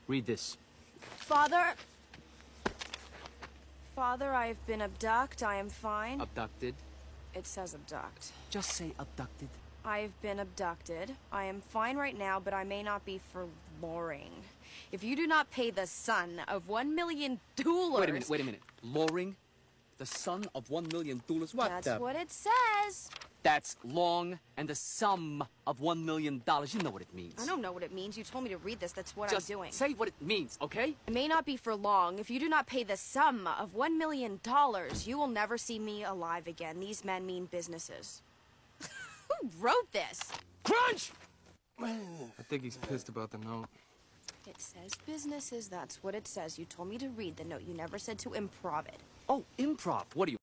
Read this. Father, I have been abducted. I am fine. Abducted? It says abduct. Just say abducted. I have been abducted. I am fine right now, but I may not be for Loring. If you do not pay the son of $1 million... Wait a minute. Loring? The son of $1 million? What That's what it says. That's long and the sum of $1 million. You know what it means. I don't know what it means. You told me to read this. That's what Just I'm doing. say what it means, okay? It may not be for long. If you do not pay the sum of $1 million, you will never see me alive again. These men mean businesses. Who wrote this? Crunch! I think he's pissed about the note. It says businesses. That's what it says. You told me to read the note. You never said to improv it. Oh, improv. What are you?